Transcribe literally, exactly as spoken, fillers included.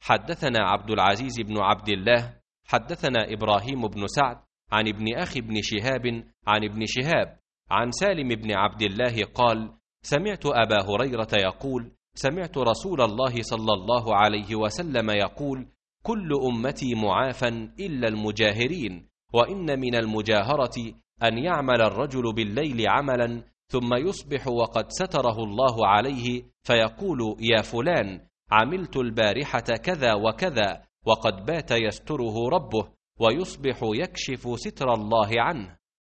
حدثنا عبد العزيز بن عبد الله حدثنا إبراهيم بن سعد عن ابن أخي بن شهاب عن ابن شهاب عن سالم بن عبد الله قال: سمعت أبا هريرة يقول: سمعت رسول الله صلى الله عليه وسلم يقول: كل أمتي معافى إلا المجاهرين، وإن من المجاهرة أن يعمل الرجل بالليل عملا ثم يصبح وقد ستره الله عليه فيقول: يا فلان، عملت البارحة كذا وكذا، وقد بات يستره ربه، ويصبح يكشف ستر الله عنه.